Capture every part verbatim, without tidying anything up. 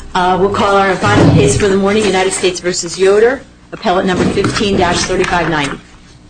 Uh, we'll call our final case for the morning, United States v. Yoder, appellate number fifteen dash thirty-five ninety.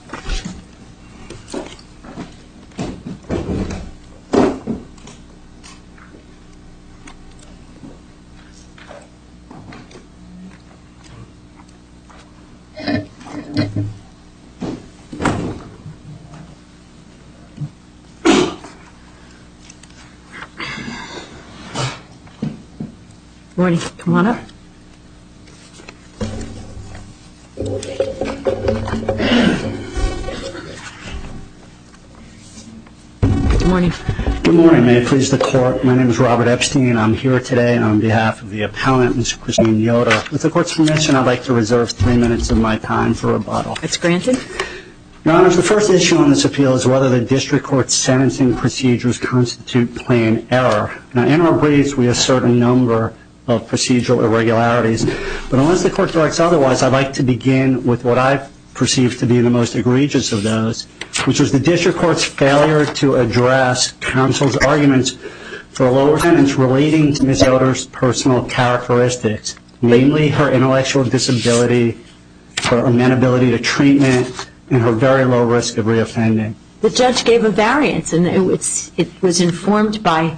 Morning. Come on up. Good morning. Good morning. May it please the Court. My name is Robert Epstein. I'm here today on behalf of the appellant, Miz Christine Yoder. With the Court's permission, I'd like to reserve three minutes of my time for rebuttal. It's granted. Your Honors, the first issue on this appeal is whether the District Court's sentencing procedures constitute plain error. Now, in our briefs, we assert a number of procedural irregularities. But unless the Court directs otherwise, I'd like to begin with what I perceive to be the most egregious of those, which was the District Court's failure to address counsel's arguments for a lower sentence relating to Miz Yoder's personal characteristics, namely her intellectual disability, her amenability to treatment, and her very low risk of reoffending. The judge gave a variance, and it was, it was informed by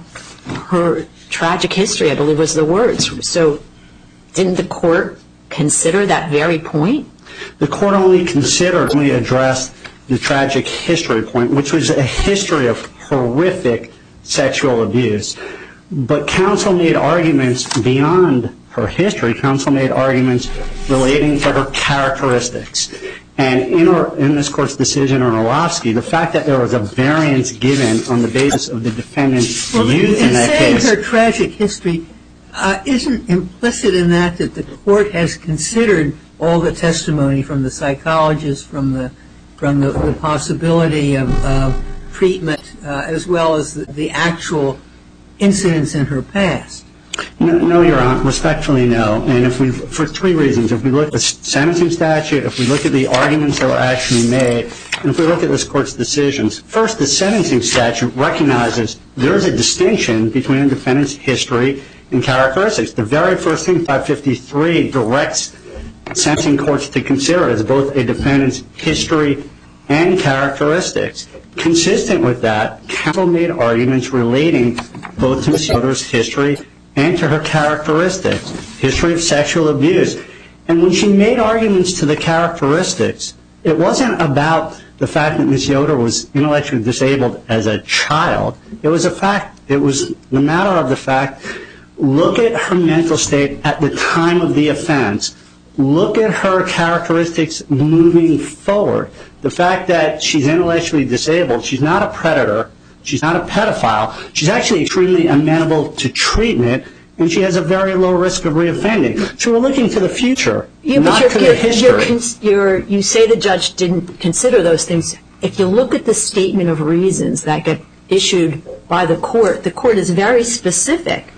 her tragic history, I believe was the words. So didn't the Court consider that very point? The Court only considered, only addressed the tragic history point, which was a history of horrific sexual abuse. But counsel made arguments beyond her history. Counsel made arguments relating to her characteristics. And in, our, in this Court's decision on Orlovsky, the fact that there was a variance given on the basis of the defendant's well, youth in, in that saying case. Her tragic history, uh, isn't implicit in that that the Court has considered all the testimony from the psychologist, from the from the, the possibility of uh, treatment, uh, as well as the, the actual incidents in her past? No, no, Your Honor, respectfully no. And if we, for three reasons. If we look at the sentencing statute, if we look at the arguments that were actually made, and if we look at this Court's decisions, first, the sentencing statute recognizes there is a distinction between a defendant's history and characteristics. The very first thing, five fifty-three, directs sentencing courts to consider as both a defendant's history and characteristics. Consistent with that, counsel made arguments relating both to Miz Yoder's history and to her characteristics, history of sexual abuse. And when she made arguments to the characteristics, it wasn't about the fact that Miz Yoder was intellectually disabled as a child. It was a fact, it was the matter of the fact, look at her mental state at the time of the offense. Look at her characteristics moving forward. The fact that she's intellectually disabled, she's not a predator, she's not a pedophile, she's actually extremely amenable to treatment, and she has a very low risk of reoffending. So we're looking to the future, yeah, not to the history. You're, you're, you say the judge didn't consider those things. If you look at the statement of reasons that get issued by the Court, the Court is very specific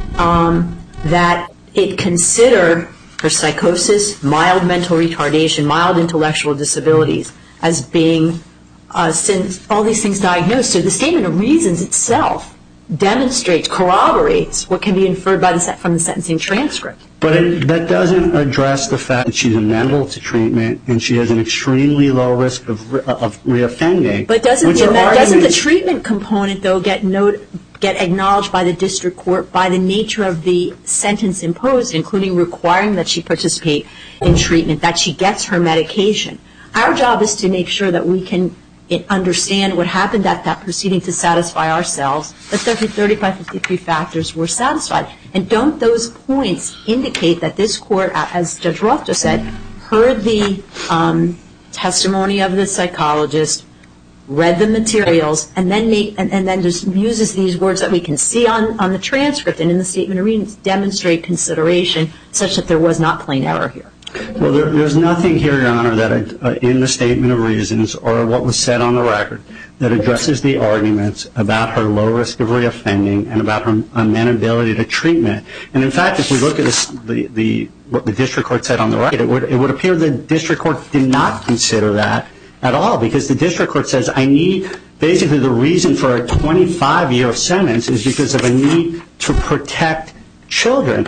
um, that it considered her psychosis, mild mental retardation, mild intellectual disabilities as being uh, since all these things diagnosed. So the statement of reasons itself demonstrates, corroborates what can be inferred by the, from the sentencing transcript. But it, that doesn't address the fact that she's amenable to treatment and she has an extremely low risk of, of reoffending. But doesn't, the, doesn't the treatment component, though, get note, get acknowledged by the district court by the nature of the sentence imposed, including requiring that she participate in treatment, that she gets her medication? Our job is to make sure that we can understand what happened at that proceeding to satisfy ourselves that the thirty-five fifty-three factors were satisfied. And don't those points indicate that this Court, as Judge Roth just said, heard the um, testimony of the psychologist, read the materials, and then make, and, and then just uses these words that we can see on, on the transcript and in the statement of reasons, demonstrate consideration such that there was not plain error here? Well, there, there's nothing here, Your Honor, that uh, in the statement of reasons or what was said on the record that addresses the arguments about her low risk of reoffending and about her amenability to treatment. And in fact, if we look at this, the, the, what the district court said on the record, it would, it would appear the district court did not consider that at all, because the district court says, I need, basically the reason for a twenty-five year sentence is because of a need to protect children.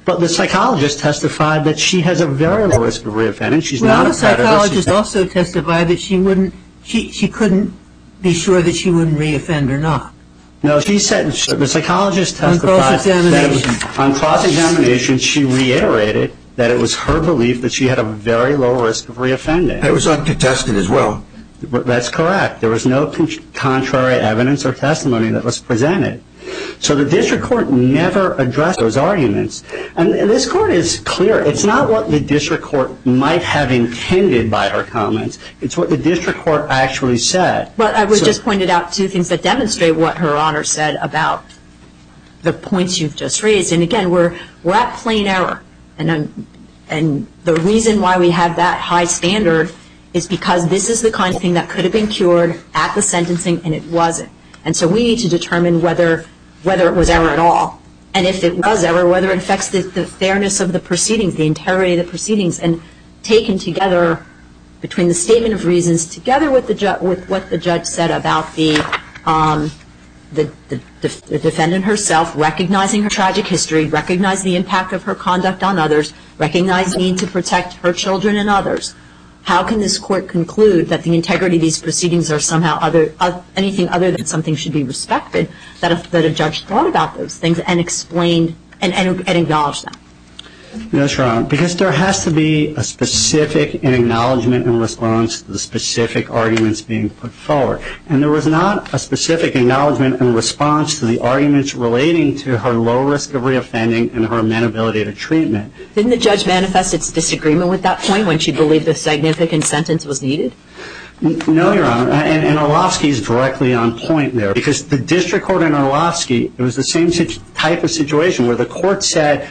But the psychologist testified that she has a very low risk of reoffending. She's well, not a predator. Well, the psychologist also testified that she wouldn't, she, she couldn't be sure that she wouldn't reoffend or not. No, she said, the psychologist testified on cross-examination. that on cross-examination she reiterated that it was her belief that she had a very low risk of reoffending. That was uncontested as well. That's correct. There was no con- contrary evidence or testimony that was presented. So the district court never addressed those arguments. And this court is clear. It's not what the district court might have intended by her comments. It's what the district court actually said. But I would so, just pointed out two things that demonstrate what Her Honor said about the points you've just raised. And again, we're we're at plain error. And I'm, and the reason why we have that high standard is because this is the kind of thing that could have been cured at the sentencing, and it wasn't. And so we need to determine whether whether it was error at all. And if it was error, whether it affects the, the fairness of the proceedings, the integrity of the proceedings, and taken together between the statement of reasons together with the ju- with what the judge said about the, um, the, the, the defendant herself, recognizing her tragic history, recognize the impact of her conduct on others, recognize the need to protect her children and others. How can this court conclude that the integrity of these proceedings are somehow other, uh, anything other than something should be respected, that a, that a judge thought about those things and explained and, and, and acknowledged them? Yes, Your Honor, because there has to be a specific acknowledgement and response to the specific arguments being put forward. And there was not a specific acknowledgement and response to the arguments relating to her low risk of reoffending and her amenability to treatment. Didn't the judge manifest its disagreement with that point when she believed a significant sentence was needed? No, Your Honor, and, and Orlovsky is directly on point there, because the district court in Orlovsky, it was the same type of situation where the court said,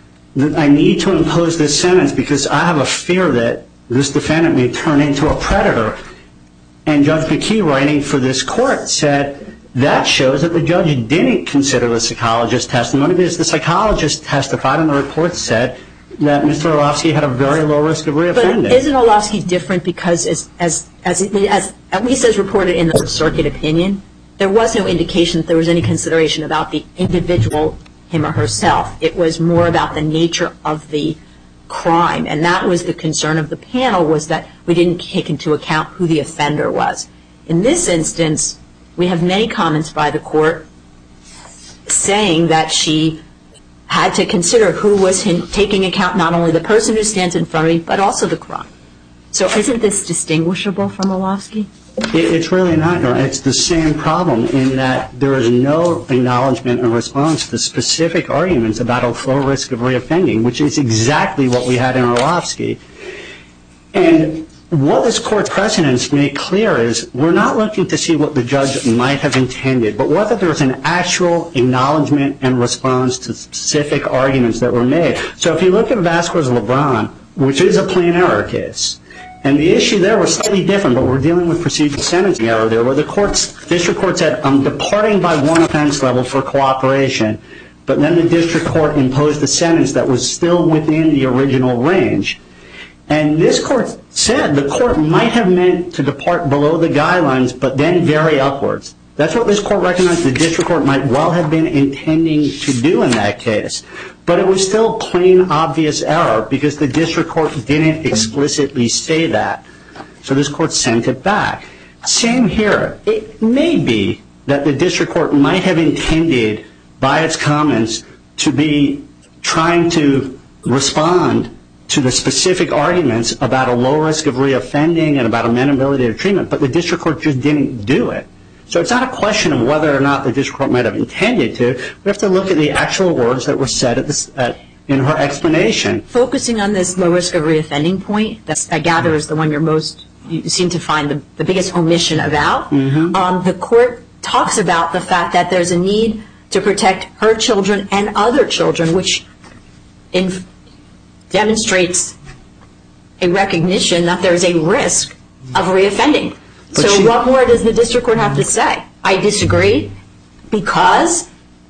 I need to impose this sentence because I have a fear that this defendant may turn into a predator. And Judge McKee, writing for this court, said that shows that the judge didn't consider the psychologist's testimony because the psychologist testified and the report said that Mister Orlovsky had a very low risk of reoffending. But isn't Orlovsky different because, as, as, as, as at least as reported in the circuit opinion, there was no indication that there was any consideration about the individual, him or herself. It was more about the nature of the crime, and that was the concern of the panel, was that we didn't take into account who the offender was. In this instance, we have many comments by the court saying that she had to consider who was him, taking account not only the person who stands in front of me, but also the crime. So isn't this distinguishable from Orlovsky? It's really not. It's the same problem in that there is no acknowledgement or response to the specific arguments about a low risk of reoffending, which is exactly what we had in Orlovsky. And what this court's precedents make clear is we're not looking to see what the judge might have intended, but whether there's an actual acknowledgement and response to specific arguments that were made. So if you look at Vasquez-Lebron, which is a plain error case, and the issue there was slightly different, but we're dealing with procedural sentencing error there, where the court's, district court said, I'm departing by one offense level for cooperation, but then the district court imposed a sentence that was still within the original range. And this court said the court might have meant to depart below the guidelines, but then vary upwards. That's what this court recognized the district court might well have been intending to do in that case. But it was still plain obvious error because the district court didn't explicitly say that. So this court sent it back. Same here. It may be that the district court might have intended by its comments to be trying to respond to the specific arguments about a low risk of reoffending and about amenability to treatment, but the district court just didn't do it. So it's not a question of whether or not the district court might have intended to. We have to look at the actual words that were said at this, at, in her explanation. Focusing on this low risk of reoffending point, that's, I gather is the one you're most, you seem to find the, the biggest omission about. Mm-hmm. Um, the court talks about the fact that there's a need to protect her children and other children, which in, demonstrates a recognition that there is a risk of reoffending. But so she, what more does the district court have to say? I disagree because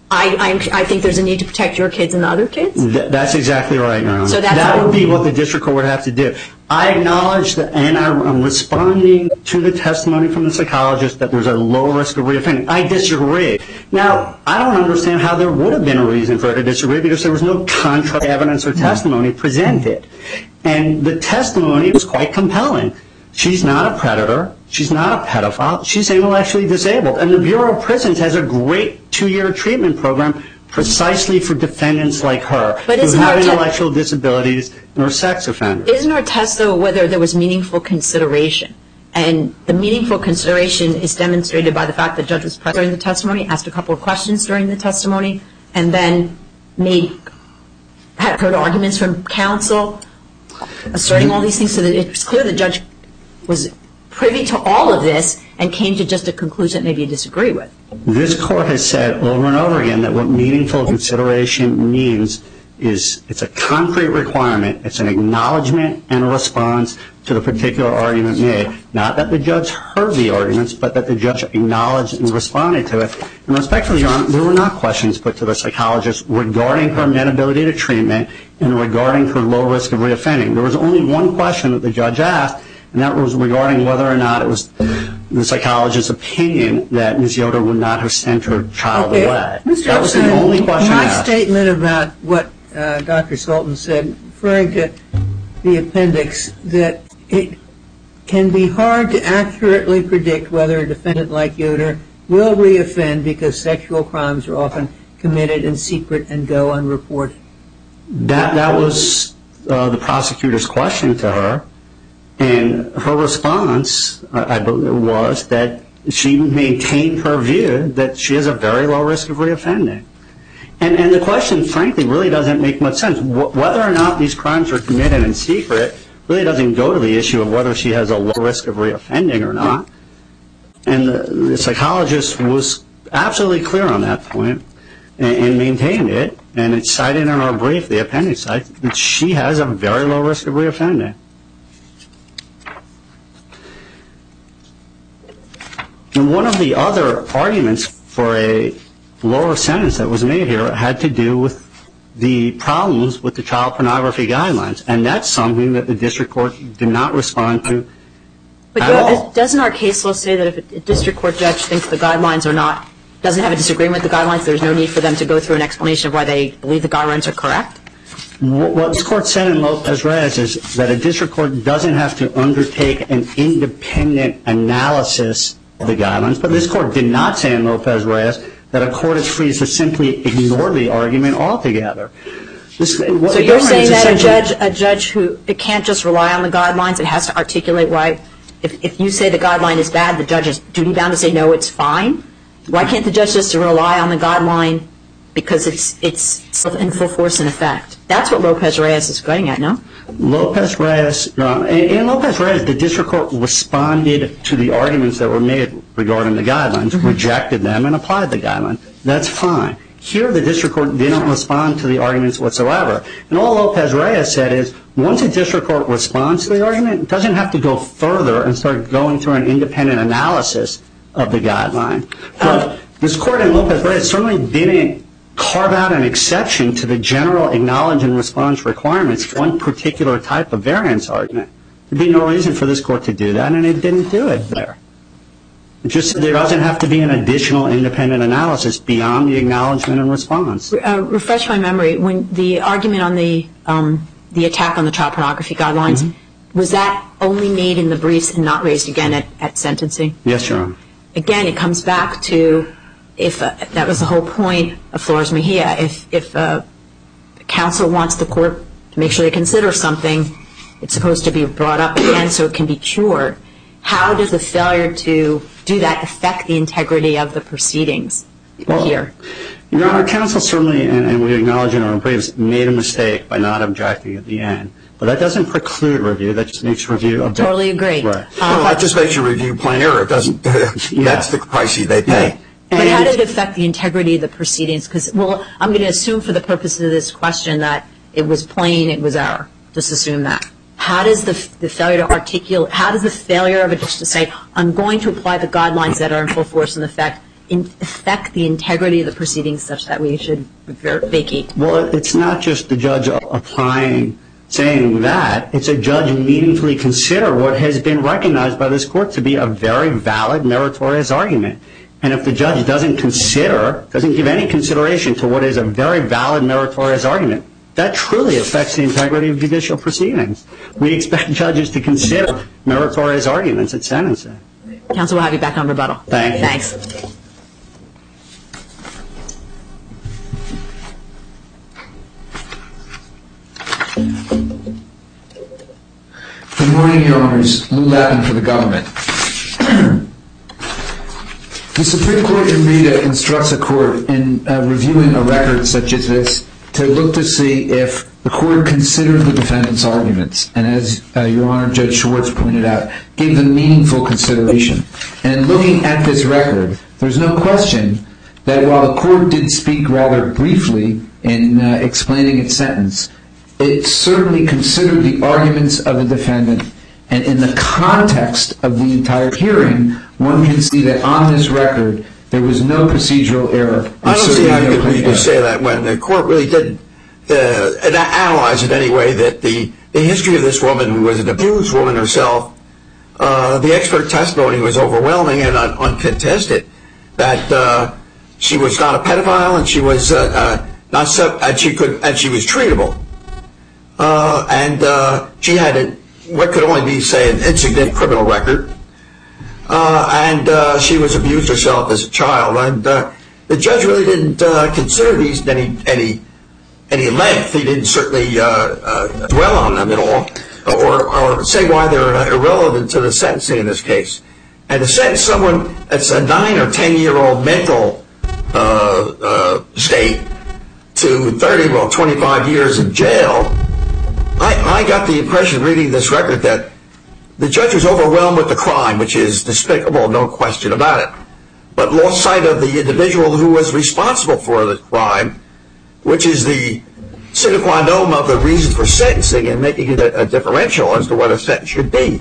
I, I I think there's a need to protect your kids and the other kids? Th- that's exactly right, Your Honor. So that's that would be what the district court would have to do. I acknowledge that, and I'm responding to the testimony from the psychologist that there's a low risk of reoffending. I disagree. Now, I don't understand how there would have been a reason for her to disagree because there was no contrary evidence or testimony presented. And the testimony was quite compelling. She's not a predator. She's not a pedophile. She's intellectually disabled. And the Bureau of Prisons has a great two-year treatment program precisely for defendants like her but who have te- intellectual disabilities and are sex offenders. Isn't our test, though, whether there was meaningful consideration? And the meaningful consideration is demonstrated by the fact that the judge was present during the testimony, asked a couple of questions during the testimony, and then made had heard arguments from counsel asserting all these things so that it was clear the judge was privy to all of this and came to just a conclusion that maybe you disagree with. This court has said over and over again that what meaningful consideration means is it's a concrete requirement, it's an acknowledgement and a response to the particular argument made. Not that the judge heard the arguments, but that the judge acknowledged and responded to it. And respectfully, Your Honor, there were not questions put to the psychologist regarding her amenability to treatment and regarding her low risk of reoffending. There was only one question that the judge asked, and that was regarding whether or not it was the psychologist's opinion that Miz Yoder would not have sent her child okay. away. Mister That was the only question my asked. statement about what uh, Doctor Sultan said, referring to the appendix, that it can be hard to accurately predict whether a defendant like Yoder will reoffend because sexual crimes are often committed in secret and go unreported. That, that was uh, the prosecutor's question to her. And her response, I believe, was that she maintained her view that she has a very low risk of reoffending. And, and the question, frankly, really doesn't make much sense. Wh- whether or not these crimes are committed in secret really doesn't go to the issue of whether she has a low risk of reoffending or not. And the, the psychologist was absolutely clear on that point and, and maintained it. And it's cited in our brief, the appendix site, that she has a very low risk of reoffending. And one of the other arguments for a lower sentence that was made here had to do with the problems with the child pornography guidelines. And that's something that the district court did not respond to but at all. Doesn't our case law say that if a district court judge thinks the guidelines are not, doesn't have a disagreement with the guidelines, there's no need for them to go through an explanation of why they believe the guidelines are correct? What this court said in Lopez-Reyes is that a district court doesn't have to undertake an independent analysis of the guidelines. But this court did not say in Lopez-Reyes that a court is free to simply ignore the argument altogether. This, so you're saying that a judge, a judge who it can't just rely on the guidelines, it has to articulate why, if, if you say the guideline is bad, the judge is duty bound to say no, it's fine? Why can't the judge just rely on the guideline because it's it's in full force and effect? That's what Lopez-Reyes is getting at, no? Lopez-Reyes, uh, in Lopez-Reyes, the district court responded to the arguments that were made regarding the guidelines, mm-hmm. rejected them, and applied the guidelines. That's fine. Here, the district court didn't respond to the arguments whatsoever. And all Lopez-Reyes said is, once a district court responds to the argument, it doesn't have to go further and start going through an independent analysis of the guideline. But um, this court in Lopez-Reyes certainly didn't carve out an exception to the general acknowledge and response requirements for one particular type of variance argument. There'd be no reason for this court to do that, and it didn't do it there. It just said there doesn't have to be an additional independent analysis beyond the acknowledgement and response. Uh, refresh my memory. When the argument on the um, the attack on the child pornography guidelines, mm-hmm. was that only made in the briefs and not raised again at, at sentencing? Yes, Your Honor. Again, it comes back to if uh, that was the whole point of Flores Mejia. If if uh, counsel wants the court to make sure they consider something, it's supposed to be brought up again so it can be cured. How does the failure to do that affect the integrity of the proceedings well, here? Your Honor, counsel certainly, and, and we acknowledge in our briefs, made a mistake by not objecting at the end. But that doesn't preclude review. That just makes review a bit. Totally agree. Right. Uh, well, that just makes you review plain error. It doesn't. yeah. That's the price they pay. Yeah. But and how did it affect the integrity of the proceedings? Because, well, I'm going to assume for the purposes of this question that it was plain, it was error. Just assume that. How does the, the failure to articulate, how does the failure of a judge to say, I'm going to apply the guidelines that are in full force and effect, affect the integrity of the proceedings such that we should vacate? Well, it's not just the judge applying, saying that. It's a judge meaningfully consider what has been recognized by this court to be a very valid, meritorious argument. And if the judge doesn't consider, doesn't give any consideration to what is a very valid, meritorious argument, that truly affects the integrity of judicial proceedings. We expect judges to consider meritorious arguments at sentencing. Counsel will have you back on rebuttal. Thank you. Thanks. Good morning, Your Honors. Lou Lappin for the government. The Supreme Court in Rita instructs a court in uh, reviewing a record such as this to look to see if the court considered the defendant's arguments, and as uh, Your Honor, Judge Schwartz pointed out, gave them meaningful consideration. And looking at this record, there's no question that while the court did speak rather briefly in uh, explaining its sentence, it certainly considered the arguments of the defendant, and in the context of the entire hearing, one can see that on this record, there was no procedural error. I don't see how you could say that when the court really did uh, analyze it anyway, that the, the history of this woman, who was an abused woman herself, uh, the expert testimony was overwhelming and un- uncontested, that uh, she was not a pedophile and she was uh, uh, not so, and she could and she was treatable, uh, and uh, she had a, what could only be, say, an insignificant criminal record. Uh, and uh, she was abused herself as a child, and uh, the judge really didn't uh, consider these any any any length. He didn't certainly uh, uh, dwell on them at all, or or say why they're irrelevant to the sentencing in this case. And to sentence someone that's a nine or ten year old mental uh, uh, state to thirty, well, twenty-five years in jail, I I got the impression reading this record that the judge was overwhelmed with the crime, which is despicable, no question about it, but lost sight of the individual who was responsible for the crime, which is the sine qua non of the reason for sentencing and making it a, a differential as to what a sentence should be.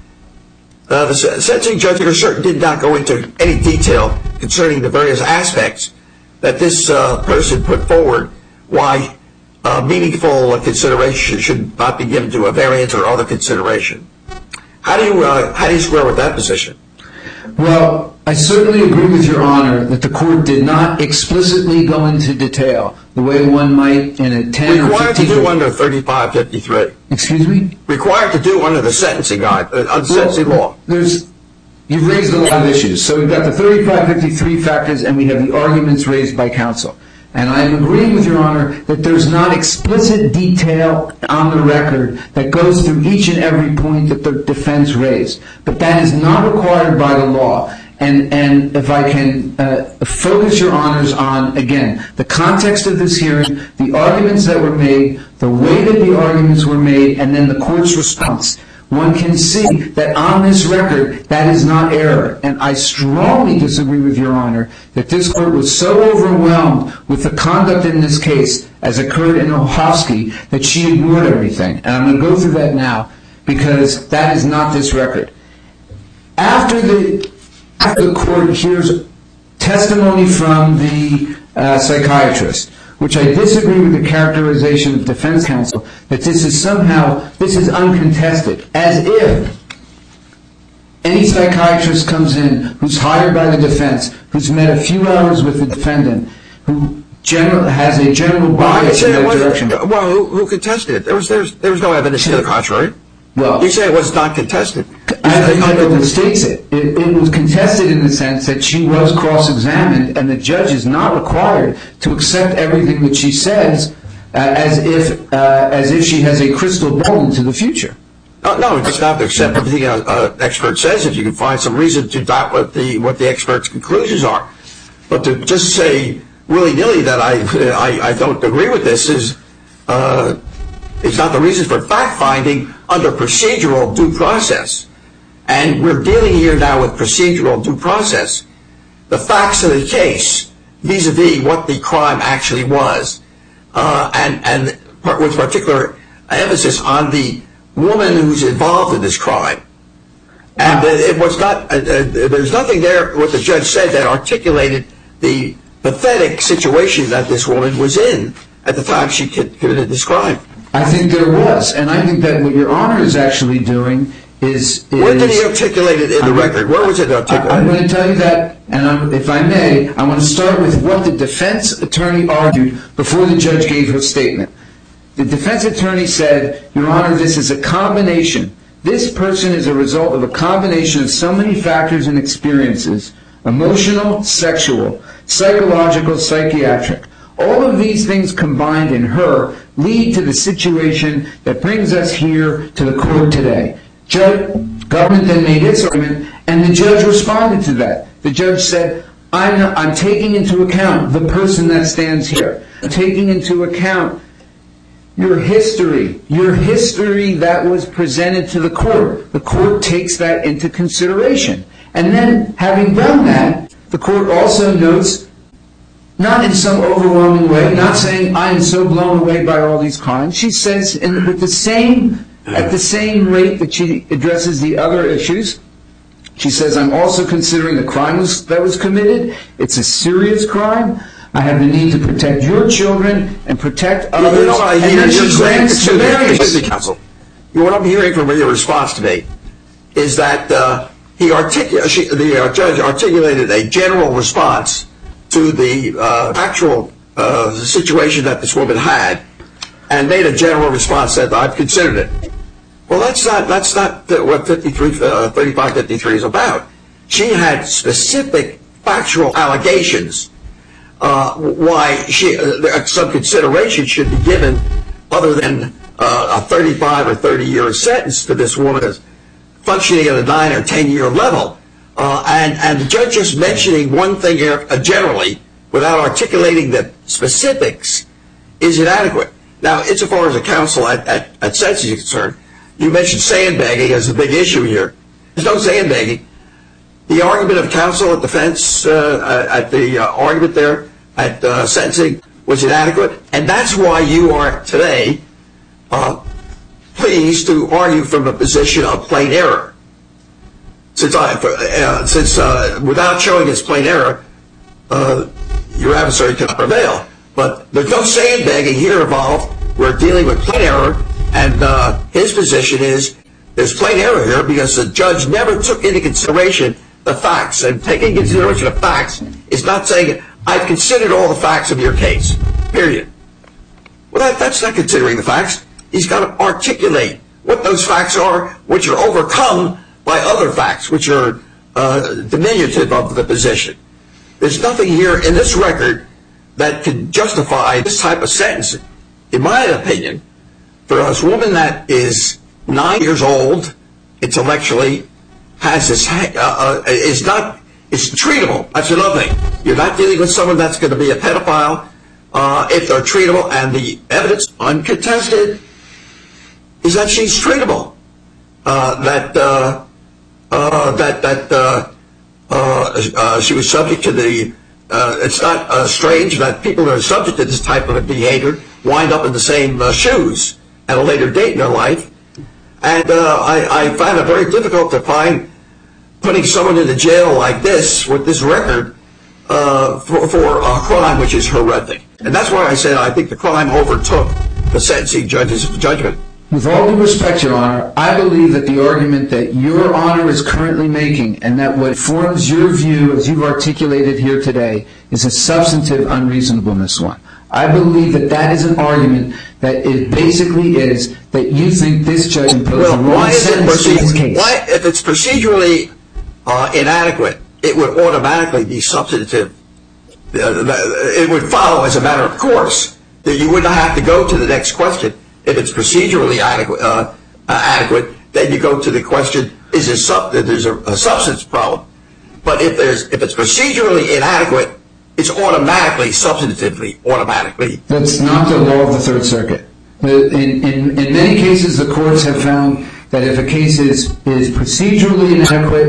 Uh, the sentencing judge did not go into any detail concerning the various aspects that this uh, person put forward, why uh, meaningful consideration should not be given to a variance or other consideration. How do you uh, how do you square with that position? Well, I certainly agree with Your Honor that the court did not explicitly go into detail the way one might in a ten or fifteen. Required to do under thirty-five fifty-three. Excuse me? Required to do under the sentencing guide, uh, under sentencing well, law. There's, you've raised a lot of issues. So we've got the thirty-five fifty-three factors, and we have the arguments raised by counsel. And I am agreeing with Your Honor that there's not explicit detail on the record that goes through each and every point that the defense raised. But that is not required by the law. And, and if I can uh, focus Your Honors on, again, the context of this hearing, the arguments that were made, the way that the arguments were made, and then the court's response, one can see that on this record, that is not error. And I strongly disagree with Your Honor that this court was so overwhelmed with the conduct in this case, as occurred in Olchowski, that she ignored everything. And I'm going to go through that now, because that is not this record. After the, after the court hears testimony from the uh, psychiatrist, which I disagree with the characterization of defense counsel, that this is somehow, this is uncontested, as if any psychiatrist comes in who's hired by the defense, who's met a few hours with the defendant, who general, has a general bias in that direction. Well, who, who contested it? There was, there was, there was no evidence to the contrary. Well, you say it was not contested. I think that overstates it. it. It was contested in the sense that she was cross-examined, and the judge is not required to accept everything that she says uh, as if uh, as if she has a crystal ball into the future. Uh, no, it's not to accept everything an uh, expert says if you can find some reason to doubt what the what the expert's conclusions are. But to just say willy-nilly that I I, I don't agree with this is uh, is not the reason for fact-finding under procedural due process. And we're dealing here now with procedural due process. The facts of the case, vis-a-vis what the crime actually was, uh, and, and with particular emphasis on the woman who's involved in this crime. And uh, it was not, uh, uh, there's nothing there, what the judge said, that articulated the pathetic situation that this woman was in at the time she committed this crime. I think there was, and I think that what Your Honor is actually doing is... is Where did he articulate it in the I'm, record? Where was it articulated? I'm going to tell you that, and I'm, if I may, I want to start with what the defense attorney argued before the judge gave her statement. The defense attorney said, Your Honor, this is a combination. This person is a result of a combination of so many factors and experiences, emotional, sexual, psychological, psychiatric. All of these things combined in her lead to the situation that brings us here to the court today. Judge, government then made its argument, and the judge responded to that. The judge said, I'm, not, I'm taking into account the person that stands here. I'm taking into account your history, your history that was presented to the court. The court takes that into consideration. And then, having done that, the court also notes, not in some overwhelming way, not saying I am so blown away by all these crimes. She says, in, with the same, at the same rate that she addresses the other issues, she says, I'm also considering the crime was, that was committed. It's a serious crime. I have the need to protect your children and protect others. You know what I hear? And then she grants severance. Excuse me, counsel. What I'm hearing from your response to me is that uh, he articulated, she, the uh, judge articulated a general response to the uh, actual uh, situation that this woman had, and made a general response that I've considered it. Well, that's not that's not what fifty-three, uh, thirty-five fifty-three is about. She had specific factual allegations uh, why she uh, some consideration should be given, other than uh, a thirty-five or thirty year sentence to this woman as functioning at a nine or ten year level. Uh, and, and the judge just mentioning one thing here uh, generally, without articulating the specifics, is inadequate. Now, insofar as the counsel at, at, at sentencing is concerned, you mentioned sandbagging as a big issue here. There's no sandbagging. The argument of counsel at defense, uh, at the uh, argument there at uh, sentencing was inadequate, and that's why you are today uh, pleased to argue from a position of plain error. Since, I, uh, since uh, without showing its plain error, uh, your adversary cannot prevail. But there's no sandbagging here involved. We're dealing with plain error, and uh, his position is there's plain error here because the judge never took into consideration the facts. And taking into consideration the facts is not saying, I've considered all the facts of your case, period. Well, that, that's not considering the facts. He's got to articulate what those facts are, which are overcome by other facts, which are uh, diminutive of the position. There's nothing here in this record that can justify this type of sentence, in my opinion, for a woman that is nine years old, intellectually, has this, uh, uh, is not, is treatable. That's another thing. You're not dealing with someone that's going to be a pedophile uh, if they're treatable, and the evidence, uncontested, is that she's treatable. Uh, that uh, uh, that that uh, uh, uh, she was subject to the. Uh, it's not uh, strange that people that are subject to this type of behavior wind up in the same uh, shoes at a later date in their life, and uh, I, I find it very difficult to find putting someone in the jail like this with this record uh, for, for a crime which is horrific. And that's why I said I think the crime overtook the sentencing judge's judgment. With all due respect, Your Honor, I believe that the argument that Your Honor is currently making and that what forms your view as you've articulated here today is a substantive unreasonableness one. I believe that that is an argument that it basically is that you think this judge imposed well, the wrong sentence in this case. Why, if it's procedurally uh, inadequate, it would automatically be substantive. Uh, it would follow as a matter of course that you would not have to go to the next question. If it's procedurally adequate, uh, uh, adequate, then you go to the question: is there sub- there's a, a substance problem? But if there's if it's procedurally inadequate, it's automatically, substantively, automatically. That's not the law of the Third Circuit. In, in, in many cases, the courts have found that if a case is, is procedurally inadequate,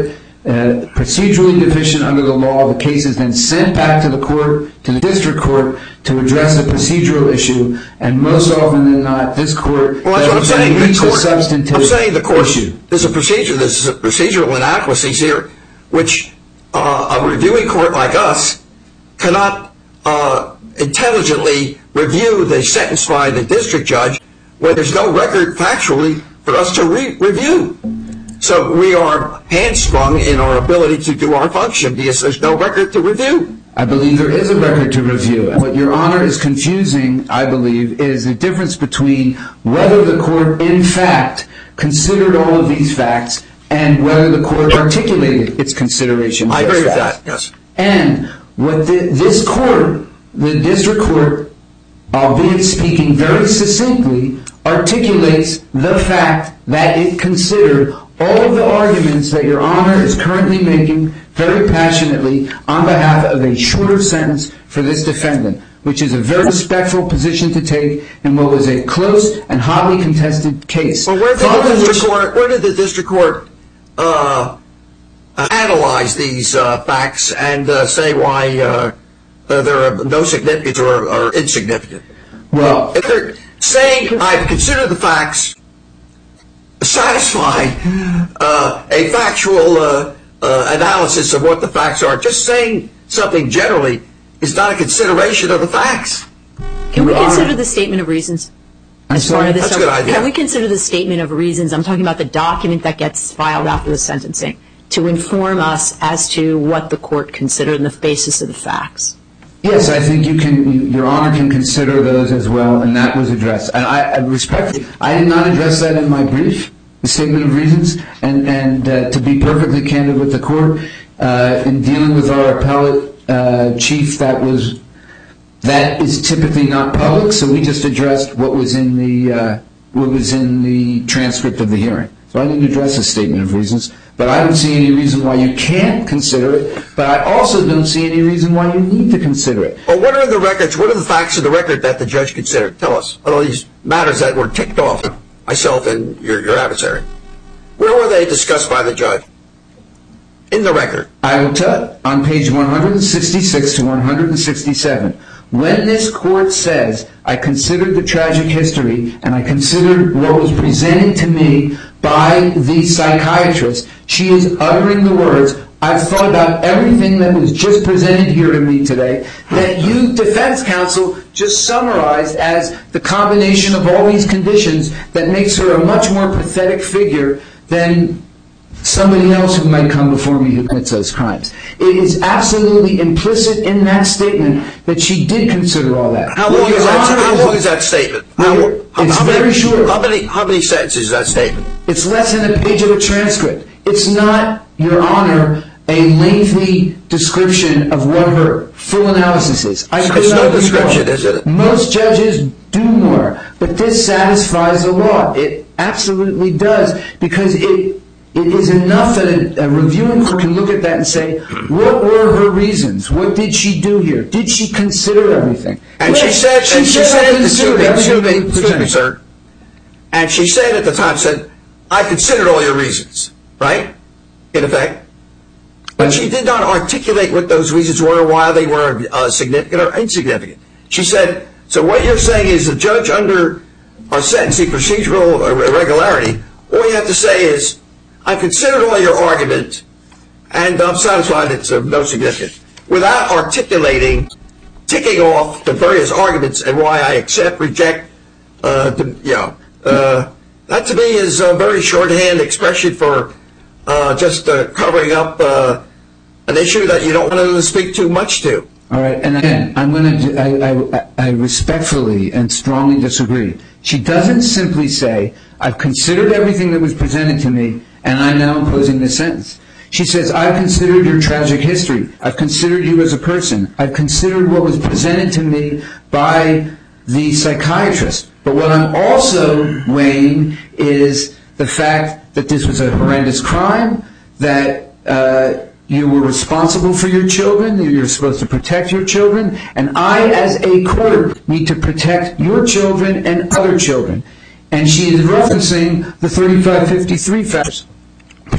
uh, procedurally deficient under the law. The case is then sent back to the court, to the district court, to address the procedural issue, and most often than not, this court well, that's what I'm saying. reach The court, a substantive I'm saying the court, issue. There's a procedure, there's a procedural inadequacies here, which uh, a reviewing court like us cannot uh, intelligently review the sentence by the district judge when there's no record factually for us to re- review. So we are hamstrung in our ability to do our function because there's no record to review. I believe there is a record to review. And what Your Honor is confusing, I believe, is the difference between whether the court, in fact, considered all of these facts and whether the court articulated its consideration of I those agree with facts. that, yes. And what the, this court, the district court, albeit speaking very succinctly, articulates the fact that it considered all of the arguments that Your Honor is currently making very passionately on behalf of a shorter sentence for this defendant, which is a very respectful position to take in what was a close and hotly contested case. Well, where did the district court, where did the district court uh, analyze these uh, facts and uh, say why uh, uh, they're no significant or, or insignificant? Well, if they're saying I've considered the facts, satisfy uh, a factual uh, uh, analysis of what the facts are. Just saying something generally is not a consideration of the facts. Can we consider the statement of reasons? As part of this, that's a good idea. Can we consider the statement of reasons? I'm talking about the document that gets filed after the sentencing to inform us as to what the court considered in the basis of the facts. Yes, I think you can. Your Honor can consider those as well, and that was addressed. And I, I respect it. I did not address that in my brief, the statement of reasons. And and uh, to be perfectly candid with the court, uh, in dealing with our appellate uh, chief, that was that is typically not public. So we just addressed what was in the uh, what was in the transcript of the hearing. So I didn't address the statement of reasons. But I don't see any reason why you can't consider it. But I also don't see any reason why you need to consider it. Well, what are the records? What are the facts of the record that the judge considered? Tell us. All these matters that were ticked off, myself and your, your adversary. Where were they discussed by the judge? In the record. I will tell on page one sixty-six to one sixty-seven. When this court says, I considered the tragic history and I considered what was presented to me by the psychiatrist, she is uttering the words, I've thought about everything that was just presented here to me today, that you, defense counsel, just summarized as the combination of all these conditions that makes her a much more pathetic figure than somebody else who might come before me who commits those crimes. It is absolutely implicit in that statement that she did consider all that. How long, is that, how long is that statement? How, it's how very many, short. How many, how many sentences is that statement? It's less than a page of a transcript. It's not, Your Honor, a lengthy description of what her full analysis is. I could it's not no agree description, more. is it? Most judges do more, but this satisfies the law. It absolutely does, because it it is enough that a, a reviewing court can look at that and say, what were her reasons? What did she do here? Did she consider everything? And well, she said, she and she said, said, excuse me, excuse me, excuse me, sir. And she said at the time, said, I considered all your reasons, right? In effect. But she did not articulate what those reasons were or why they were uh, significant or insignificant. She said, so what you're saying is the judge under our sentencing procedural irregularity, all you have to say is, I've considered all your arguments, and I'm satisfied it's of no significance, without articulating, ticking off the various arguments and why I accept, reject, uh, the, you know, uh, that to me is a very shorthand expression for uh, just uh, covering up uh, an issue that you don't want to speak too much to. All right, and again, I'm going to, I, I, I respectfully and strongly disagree. She doesn't simply say, I've considered everything that was presented to me, and I'm now imposing this sentence. She says, I've considered your tragic history. I've considered you as a person. I've considered what was presented to me by the psychiatrist. But what I'm also weighing is the fact that this was a horrendous crime, that uh, you were responsible for your children, that you're supposed to protect your children, and I, as a court, need to protect your children and other children. And she is referencing the thirty-five fifty-three factors.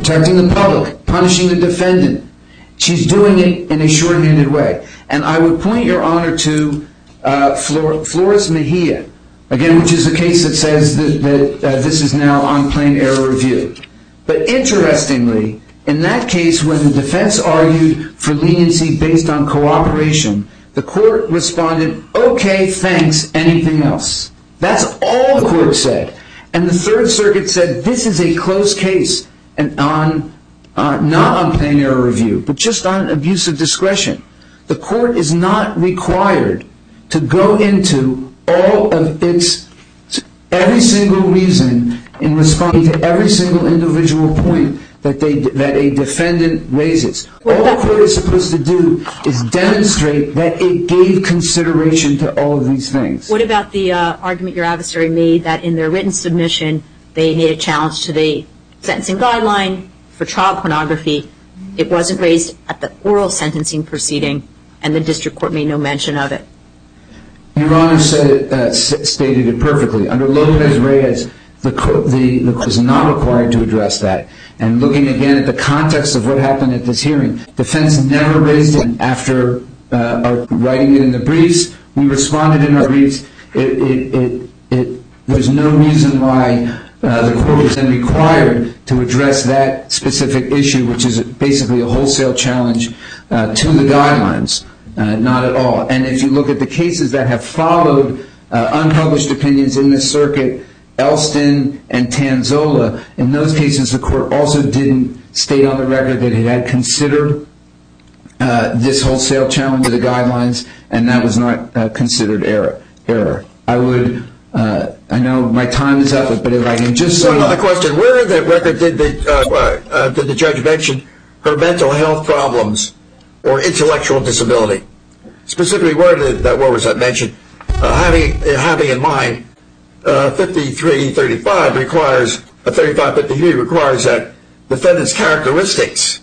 protecting the public, punishing the defendant. She's doing it in a shorthanded way. And I would point Your Honor to uh, Flor- Flores Mejia, again, which is a case that says that, that uh, this is now on plain error review. But interestingly, in that case, when the defense argued for leniency based on cooperation, the court responded, okay, thanks, anything else. That's all the court said. And the Third Circuit said this is a close case, and on uh, not on plain error review, but just on abuse of discretion. The court is not required to go into all of its, every single reason in responding to every single individual point that they that a defendant raises. All the court is supposed to do is demonstrate that it gave consideration to all of these things. What about the uh, argument your adversary made that in their written submission they made a challenge to the sentencing guideline for child pornography? It wasn't raised at the oral sentencing proceeding, and the district court made no mention of it. Your Honor said, uh, stated it perfectly. Under Lopez-Reyes, the court the, the is not required to address that. And looking again at the context of what happened at this hearing, defense never raised it after uh, our writing it in the briefs. We responded in our briefs. It, it, it, it, there's no reason why uh, the court is then required to address that specific issue, which is basically a wholesale challenge uh, to the guidelines. Uh, not at all. And if you look at the cases that have followed uh, unpublished opinions in this circuit, Elston and Tanzola, in those cases the court also didn't state on the record that it had considered uh, this wholesale challenge to the guidelines, and that was not uh, considered error. Error. I would, uh, I know my time is up, but if I can just So another question, where in that record did the, uh, uh, did the judge mention her mental health problems or intellectual disability? Specifically, where did that, where was that mentioned? Uh, having, having in mind, uh, fifty-three thirty-five requires, uh, thirty-five fifty-three requires that defendant's characteristics,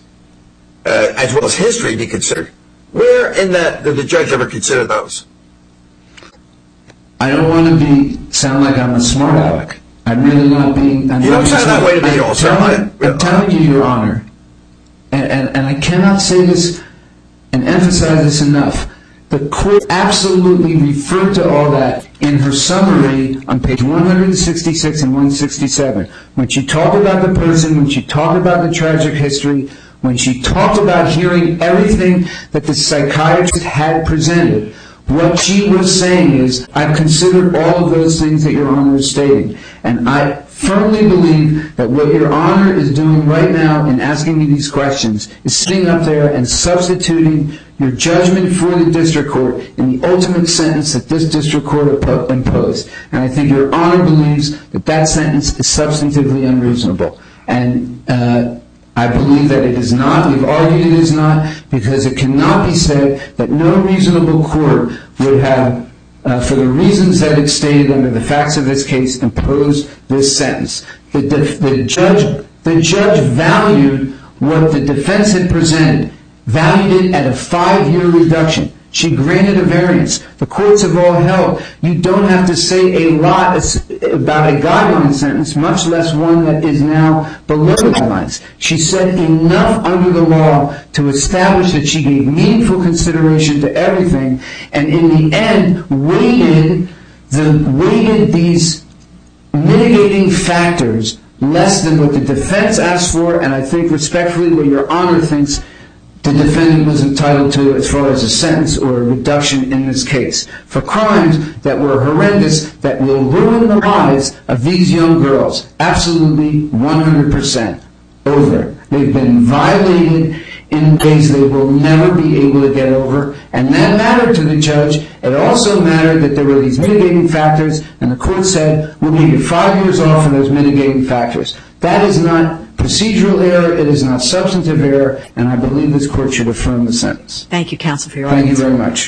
uh, as well as history, be considered. Where in that did the judge ever consider those? I don't want to be sound like I'm a smart aleck. I'm really not being. I'm you not don't sound that way to me, I'm also. Telling, I'm telling you, Your Honor, and, and, and I cannot say this and emphasize this enough. The court absolutely referred to all that in her summary on page one sixty-six and one sixty-seven. When she talked about the person, when she talked about the tragic history, when she talked about hearing everything that the psychiatrist had presented, what she was saying is, I've considered all of those things that Your Honor is stating. And I firmly believe that what Your Honor is doing right now in asking me these questions is sitting up there and substituting your judgment for the district court in the ultimate sentence that this district court imposed. And I think Your Honor believes that that sentence is substantively unreasonable. And uh, I believe that it is not. We've argued it is not, because it cannot be said that no reasonable court would have, uh, for the reasons that it stated under the facts of this case, imposed this sentence. The, def- the judge, the judge valued what the defense had presented, valued it at a five-year reduction. She granted a variance. The courts have all held. You don't have to say a lot about a guideline sentence, much less one that is now below the guidelines. She said enough under the law to establish that she gave meaningful consideration to everything, and in the end weighted, the, weighted these mitigating factors less than what the defense asked for, and I think respectfully what Your Honor thinks the defendant was entitled to as far as a sentence or a reduction in this case for crimes that were horrendous, that will ruin the lives of these young girls. Absolutely one hundred percent over. They've been violated in ways they will never be able to get over, and that mattered to the judge. It also mattered that there were these mitigating factors, and the court said, we'll give you five years off for those mitigating factors. That is not procedural error, it is not substantive error, and I believe this court should affirm the sentence. Thank you, counsel, for your Thank arguments. you very much.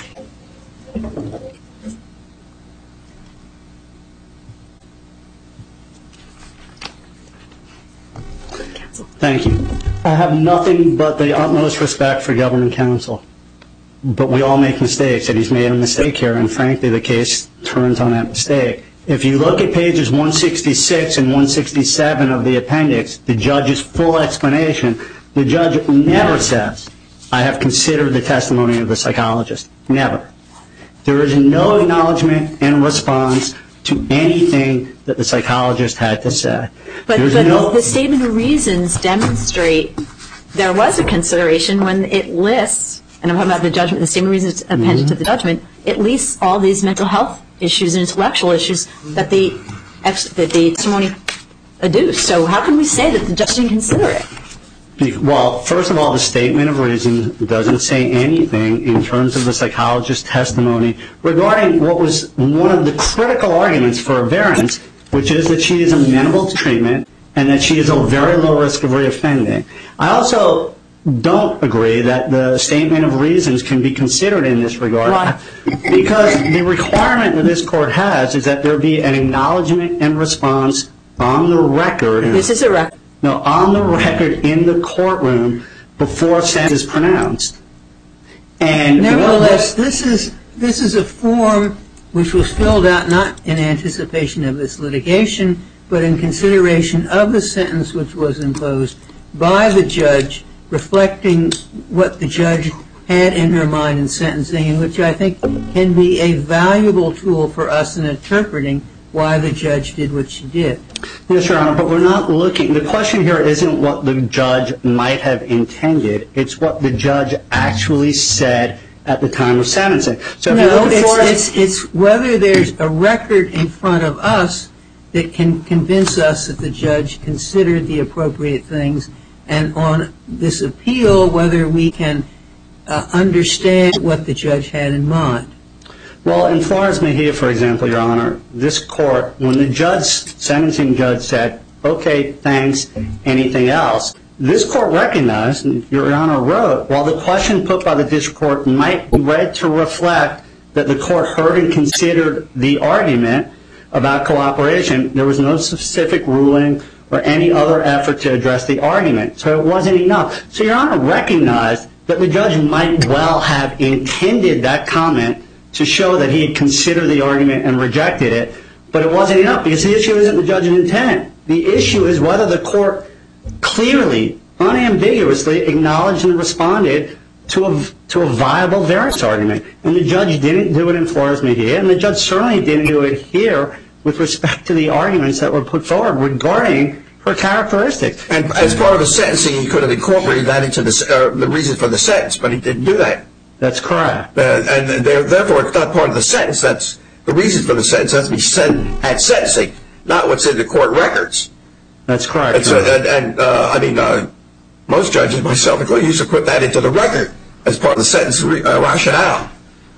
Thank you. I have nothing but the utmost respect for government counsel. But we all make mistakes, and he's made a mistake here, and frankly the case turns on that mistake. If you look at pages one sixty-six and one sixty-seven of the appendix, the judge's full explanation, the judge never says, I have considered the testimony of the psychologist. Never. There is no acknowledgement and response to anything that the psychologist had to say. But, but no, the statement of reasons demonstrate there was a consideration when it lists, and I'm talking about the judgment, the statement of reasons appended mm-hmm. to the judgment, it lists all these mental health issues and intellectual issues that the, that the testimony adduced. So how can we say that the judge didn't consider it? Well, first of all, the statement of reasons doesn't say anything in terms of the psychologist's testimony regarding what was one of the critical arguments for a variance, which is that she is amenable to treatment and that she is a very low risk of reoffending. I also don't agree that the statement of reasons can be considered in this regard. Why? Because the requirement that this court has is that there be an acknowledgement and response on the record. This is a record. No, on the record in the courtroom before sentence is pronounced. And nevertheless, this is this is a form which was filled out not in anticipation of this litigation, but in consideration of the sentence which was imposed by the judge, reflecting what the judge had in her mind in sentencing, which I think can be a valuable tool for us in interpreting why the judge did what she did. Yes, Your Honor, but we're not looking, the question here isn't what the judge might have intended, it's what the judge actually said at the time of sentencing. So no, it's, it's, it's whether there's a record in front of us that can convince us that the judge considered the appropriate things, and on this appeal, whether we can uh, understand what the judge had in mind. Well, in Flores Mejia, for example, Your Honor, this court, when the judge, sentencing judge said, okay, thanks, anything else, this court recognized, and Your Honor wrote, while the question put by the district court might be read to reflect that the court heard and considered the argument about cooperation, there was no specific ruling or any other effort to address the argument. So it wasn't enough. So Your Honor recognized that the judge might well have intended that comment to show that he had considered the argument and rejected it, but it wasn't enough because the issue isn't the judge's intent. The issue is whether the court clearly, unambiguously acknowledged and responded to a, to a viable variance argument. And the judge didn't do it in Flores Mejia, and the judge certainly didn't do it here with respect to the arguments that were put forward regarding her characteristics. And as part of the sentencing, he could have incorporated that into the, uh, the reason for the sentence, but he didn't do that. That's correct. Uh, and therefore, it's not part of the sentence. That's the reason for the sentence has to be said at sentencing, not what's in the court records. That's correct. And, so, and, and uh, I mean, uh, most judges, myself included, used to put that into the record as part of the sentence uh, rationale.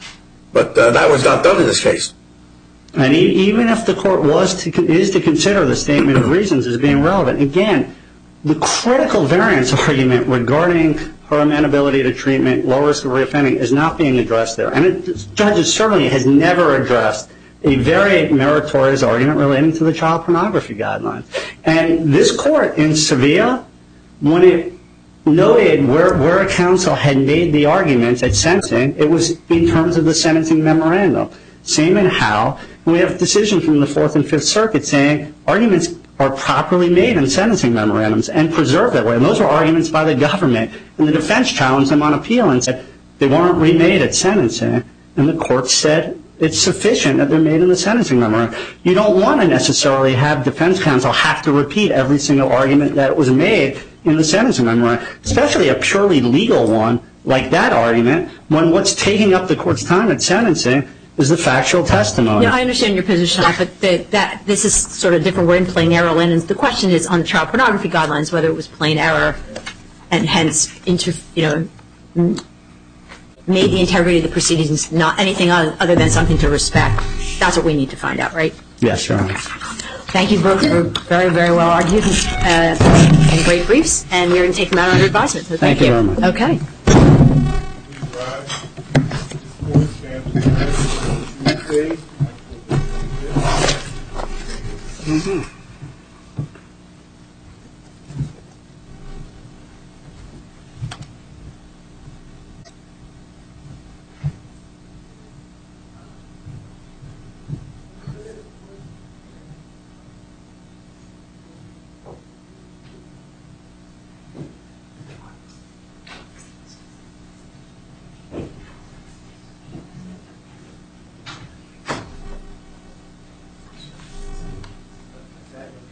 But uh, that was not done in this case. And even if the court was to, is to consider the statement of reasons as being relevant, again, the critical variance argument regarding her amenability to treatment, low risk of reoffending, is not being addressed there. And it, the judge certainly has never addressed a very meritorious argument relating to the child pornography guidelines. And this court in Sevilla, when it noted where, where a counsel had made the arguments at sentencing, it was in terms of the sentencing memorandum. Same in Howe. We have a decision from the Fourth and Fifth Circuit saying arguments are properly made in sentencing memorandums and preserved that way. And those were arguments by the government. And the defense challenged them on appeal and said they weren't remade at sentencing. And the court said it's sufficient that they're made in the sentencing memorandum. You don't want to necessarily have defense counsel have to repeat every single argument that was made in the sentencing memorandum, especially a purely legal one like that argument, when what's taking up the court's time at sentencing is the factual testimony. Yeah, I understand your position, but the, that this is sort of different. We're in plain error land, and the question is on the child pornography guidelines whether it was plain error, and hence, inter, you know, made the integrity of the proceedings not anything other than something to respect. That's what we need to find out, right? Yes, Your Honor. Thank you both for very, very well argued uh, and great briefs, and we're going to take them out under advisement. So thank, thank you. you very much. Okay. Mm-hmm.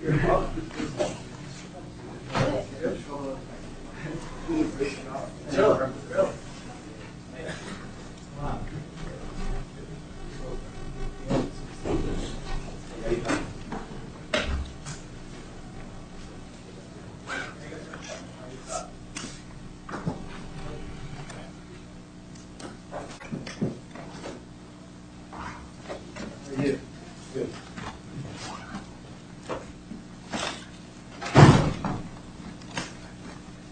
You're welcome.